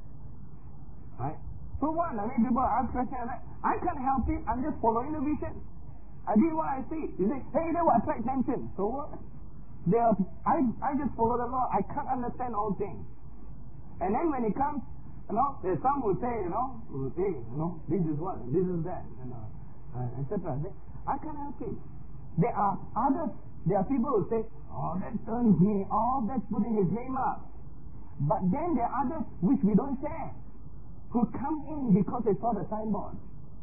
Right? So what? I mean, people ask questions like, I can't help it. I'm just following the vision. I did what I see. You say, hey, that will attract attention. So what? They are, I, I just follow the law. I can't understand all things. And then when it comes, you know, there's some who say, you know, who say, you know, this is what, this is that, and uh, uh, et cetera. I can't help it. There are others, there are people who say, oh, that turns me off, that's putting his name up. But then there are others which we don't share, who come in because they saw the signboard.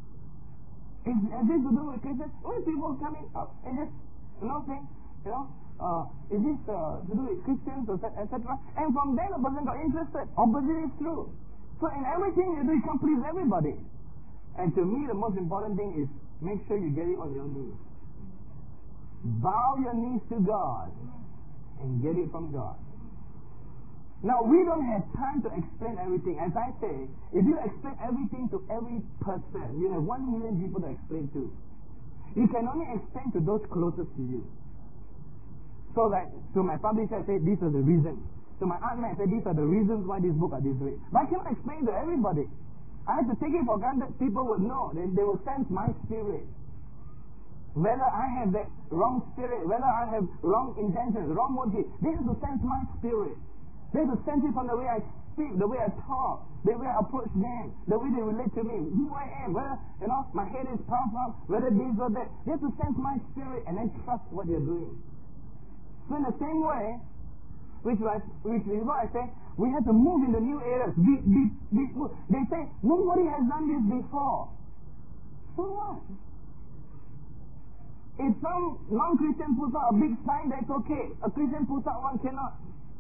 Is, is this to do with Christians? When people coming up and just, you know, saying, you know, Uh, is this uh, to do with Christians, et cetera? And from there, the person got interested. Opposite is true. So in everything you do, you can't please everybody. And to me, the most important thing is make sure you get it on your knees. Bow your knees to God and get it from God. Now, we don't have time to explain everything. As I say, if you explain everything to every person, you have one million people to explain to. You can only explain to those closest to you. So like, to my publisher, I say, these are the reasons. To my aunt, I say, these are the reasons why this book are this way. But I cannot explain to everybody. I have to take it for granted. People would know. They, they will sense my spirit. Whether I have that wrong spirit, whether I have wrong intentions, wrong motive, they have to sense my spirit. They have to sense it from the way I speak, the way I talk, the way I approach them, the way they relate to me, who I am, whether, you know, my head is puffed up, whether this or that. They have to sense my spirit and then trust what they're doing. So in the same way, which, was, which is what I say, we have to move into new areas. Be, be, be, they say, nobody has done this before. So what? If some non-Christian puts out a big sign, that's okay. A Christian puts out one, cannot.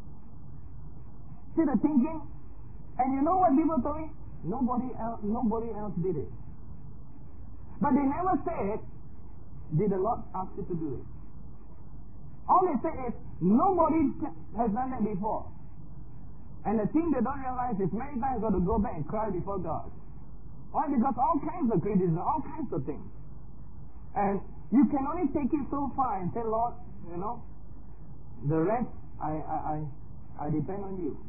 See the thinking? And you know what people told me? Nobody else, nobody else did it. But they never said, did the Lord ask you to do it? All they say is, nobody has done that before. And the thing they don't realize is many times got to go back and cry before God. Why? Because all kinds of criticism, all kinds of things. And you can only take it so far and say, Lord, you know, the rest, I, I, I, I depend on you.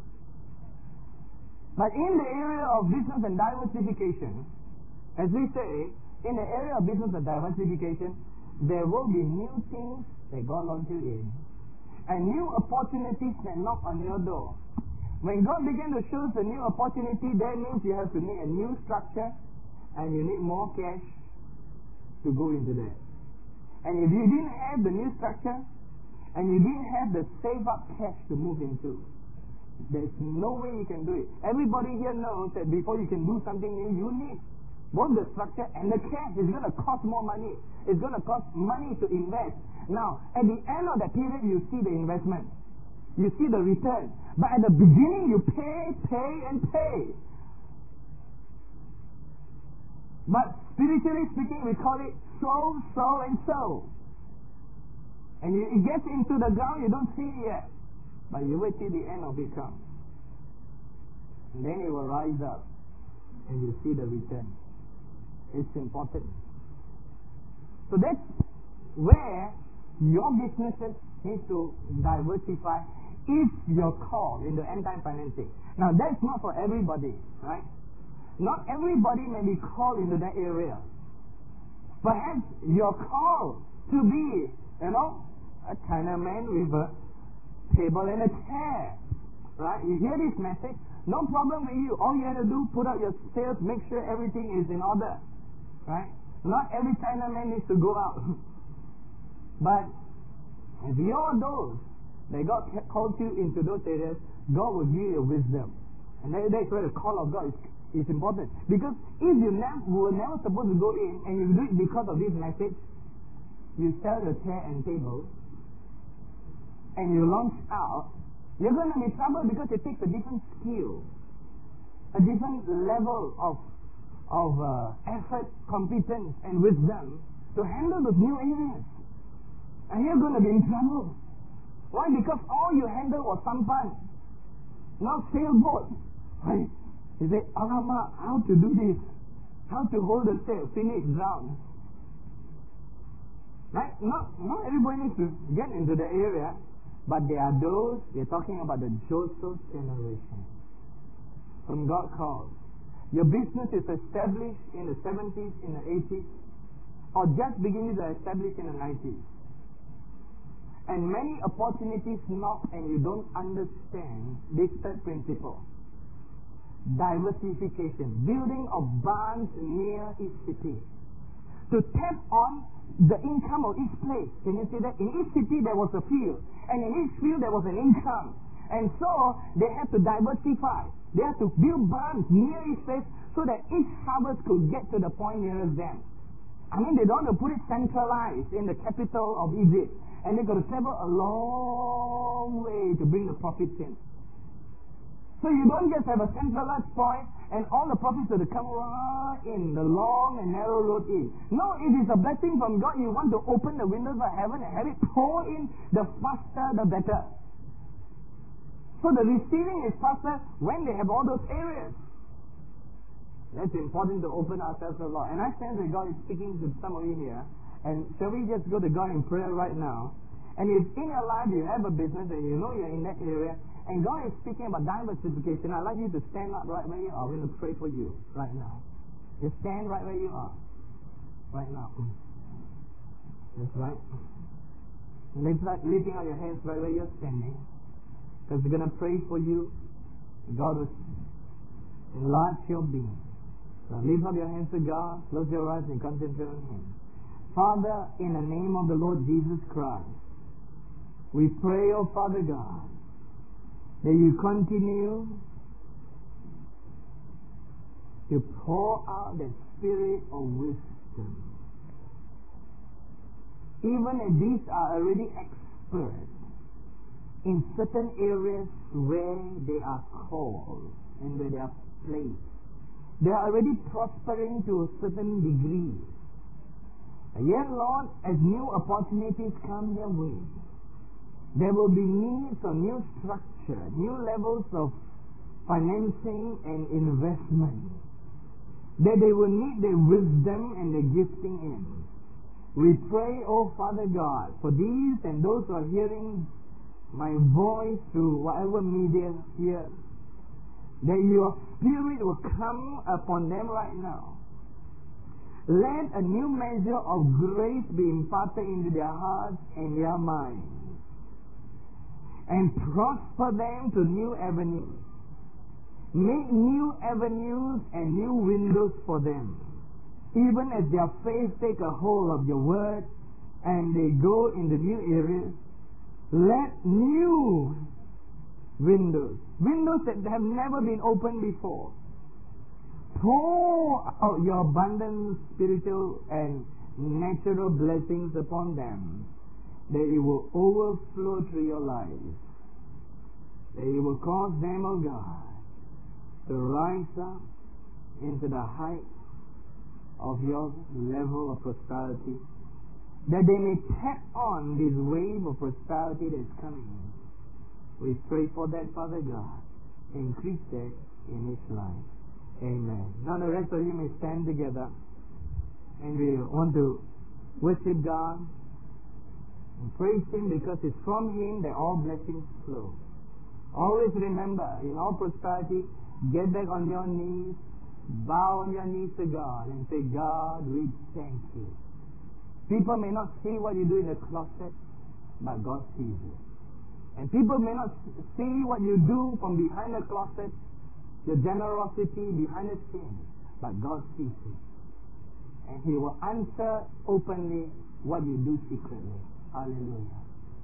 But in the area of business and diversification, as we say, in the area of business and diversification, there will be new things that God wants you in. And new opportunities that knock on your door. When God begins to show the new opportunity, that means you have to need a new structure and you need more cash to go into that. And if you didn't have the new structure and you didn't have the save up cash to move into, there's no way you can do it. Everybody here knows that before you can do something new, you need both the structure and the cash. Is going to cost more money. It's going to cost money to invest. Now, at the end of that period, you see the investment. You see the return. But at the beginning, you pay, pay, and pay. But spiritually speaking, we call it sow, sow, and sow. And you, it gets into the ground, you don't see it yet. But you wait till the end of it comes. And then it will rise up. And you see the return. It's important. So that's where your businesses need to diversify if you're called in the end time financing. Now that's not for everybody, right? Not everybody may be called into that area. Perhaps you're called to be, you know, a Chinaman with a table and a chair. Right? You hear this message, no problem with you. All you have to do, put up your sales, make sure everything is in order. Right? Not every Chinaman needs to go out. But if you're those that God called you into those areas, God will give you wisdom. And that, that's where the call of God is, is important. Because if you nev- were never supposed to go in and you do it because of this message, you sell your chair and table and you launch out, you're going to be troubled because it takes a different skill, a different level of of uh, effort, competence, and wisdom to handle those new areas. And you're going to be in trouble. Why? Because all you handle was sampan, not sailboat. Right? You say, Alamak, how to do this? How to hold the sail, finish, drown. Right? Not, not everybody needs to get into the area, but there are those, we're talking about the Joseph generation, whom God called. Your business is established in the seventies, in the eighties, or just beginning to establish in the nineties. And many opportunities knock and you don't understand this third principle. Diversification, building of barns near each city. To tap on the income of each place. Can you see that? In each city there was a field. And in each field there was an income. And so they had to diversify. They had to build barns near each place so that each harvest could get to the point nearest them. I mean, they don't want to put it centralized in the capital of Egypt. And they've got to travel a long way to bring the profits in. So you don't just have a centralized point and all the profits are to come right in, the long and narrow road in. No, it is a blessing from God. You want to open the windows of heaven and have it pour in, the faster the better. So the receiving is faster when they have all those areas. That's important to open ourselves to the Lord. And I sense that God is speaking to some of you here. And shall we just go to God in prayer right now? And if in your life you have a business and you know you're in that area, and God is speaking about diversification, I'd like you to stand up right where you are. We're going to pray for you right now. Just stand right where you are. Right now. That's right. Lift up, lifting out your hands right where you're standing. Because we're going to pray for you. God will enlarge your being. So lift up your hands to God. Close your eyes and concentrate on Him. Father, in the name of the Lord Jesus Christ, we pray, oh Father God, that you continue to pour out the spirit of wisdom. Even if these are already experts in certain areas where they are called and where they are placed. They are already prospering to a certain degree. And yet, Lord, as new opportunities come their way, there will be needs of new structure, new levels of financing and investment that they will need their wisdom and their gifting in. We pray, oh Father God, for these and those who are hearing my voice through whatever media here, that your spirit will come upon them right now. Let a new measure of grace be imparted into their hearts and their minds, and prosper them to new avenues. Make new avenues and new windows for them, even as their faith take a hold of your word and they go in the new areas. Let new windows, windows that have never been opened before, pour out your abundant spiritual and natural blessings upon them, that it will overflow through your lives, that it will cause them, oh God, to rise up into the height of your level of prosperity, that they may tap on this wave of prosperity that's coming. We pray for that, Father God. Increase that in His life. Amen. Now the rest of you may stand together, and we want to worship God and praise Him, because it's from Him that all blessings flow. Always remember, in all prosperity, get back on your knees, bow on your knees to God and say, God, we thank you. People may not see what you do in the closet, but God sees it. And people may not see what you do from behind the closet, your generosity behind the scene, but God sees it. And He will answer openly what you do secretly. Hallelujah.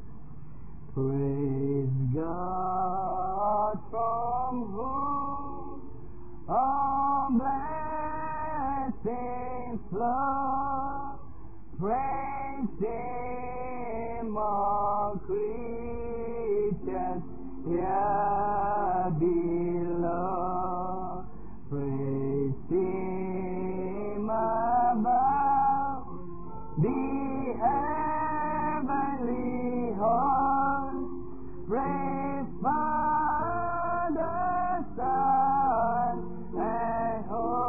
Praise God from whom all blessings flow. Praise Him, all creatures here below. Praise Him above the heavenly host. Praise Father, Son, and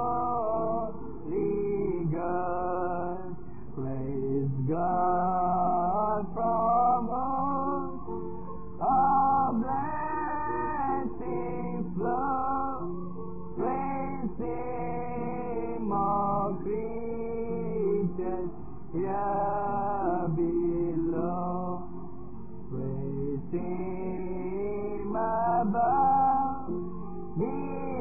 Holy Ghost. Praise God from whom all blessings flow. Praise Him, all creatures here below. Praise Him above the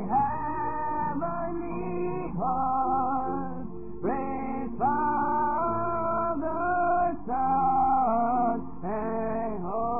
heavenly host. Praise Father, Son, and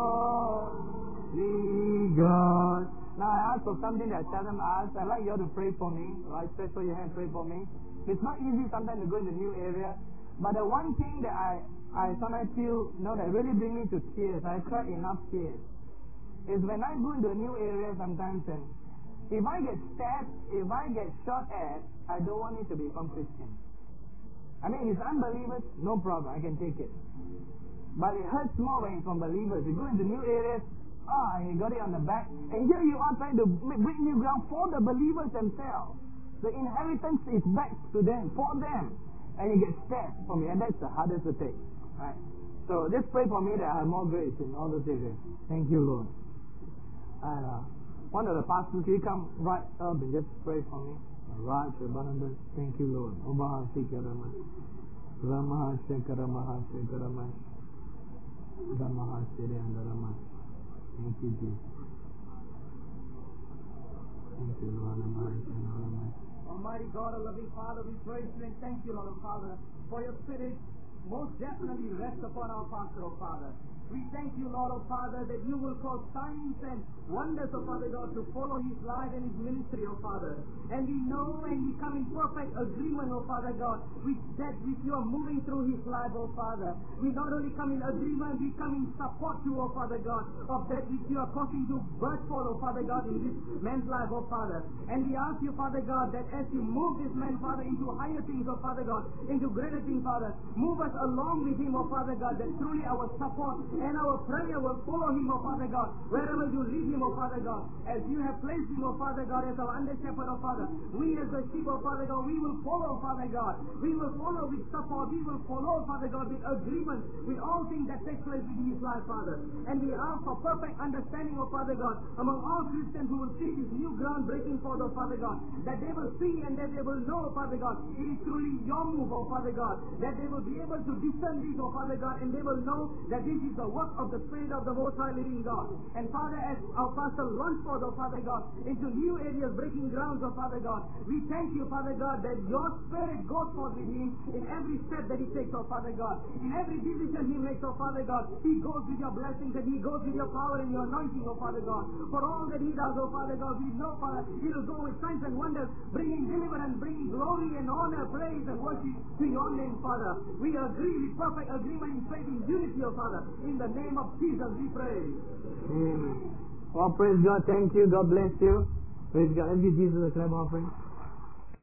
Holy God. Now I ask for something that I seldom ask. I'd like you all to pray for me. Right? Stretch for your hand, pray for me. It's not easy sometimes to go in the new area. But the one thing that I, I sometimes feel, you know, that really brings me to tears, I cry enough tears, is when I go into a new area sometimes, and if I get stabbed, if I get shot at, I don't want it to become Christian. I mean, if it's unbelievers, no problem, I can take it. But it hurts more when it's from believers. You go into new areas, ah, and you got it on the back, and here you are trying to bring new ground for the believers themselves. The inheritance is back to them, for them. And you get stabbed from me, and that's the hardest to take. Right? So just pray for me that I have more grace in all those areas. Thank you, Lord. And uh, one of the pastors, he come right up and just pray for me. Raj, Barnabas, thank you, Lord. Omaha Sikarama. Ramaha Shekaramaha Shekarama. Ramaha Shiriandarama. Thank you, Jesus. Thank you, Lord. Ramaha Shekarama. Almighty God, our loving Father, we praise you and thank you, Lord, Father, for your Spirit most definitely rest upon our pastor, oh Father. We thank you, Lord, oh Father, that you will cause signs and wonders, oh Father God, to follow his life and his ministry, oh Father. And we know and we come in perfect agreement, oh Father God, with that which you are moving through his life, oh Father. We not only come in agreement, we come in support to, oh Father God, of that which you are causing to birth for, oh Father God, in this man's life, oh Father. And we ask you, Father God, that as you move this man, Father, into higher things, oh Father God, into greater things, Father, move us along with him, oh Father God, that truly our support and our prayer will follow him, oh Father God, wherever you lead him, oh Father God. As you have placed him, oh Father God, as our under shepherd, oh Father, we as the sheep, oh Father God, we will follow, Father God. We will follow with support. We will follow, Father God, with agreement with all things that take place in his life, Father. And we ask for perfect understanding, oh Father God, among all Christians who will see this new ground breaking forth, oh Father God, that they will see and that they will know, oh Father God, it is truly your move, oh Father God, that they will be able to discern this, oh Father God, and they will know that this is the work of the Spirit of the Most High Living God. And Father, as our pastor runs forth, oh Father God, into new areas, breaking grounds, oh Father God, we thank you, Father God, that your Spirit goes forth with him in every step that he takes, oh Father God. In every decision he makes, oh Father God, he goes with your blessings and he goes with your power and your anointing, oh Father God. For all that he does, oh Father God, we know, Father, he will go with signs and wonders, bringing deliverance, bringing glory and honor, praise and worship to your name, Father. We agree with perfect agreement in faith, in unity, oh Father. In the name of Jesus we pray. Amen. Well, praise God. Thank you. God bless you. Praise God. Let's give Jesus a clap offering.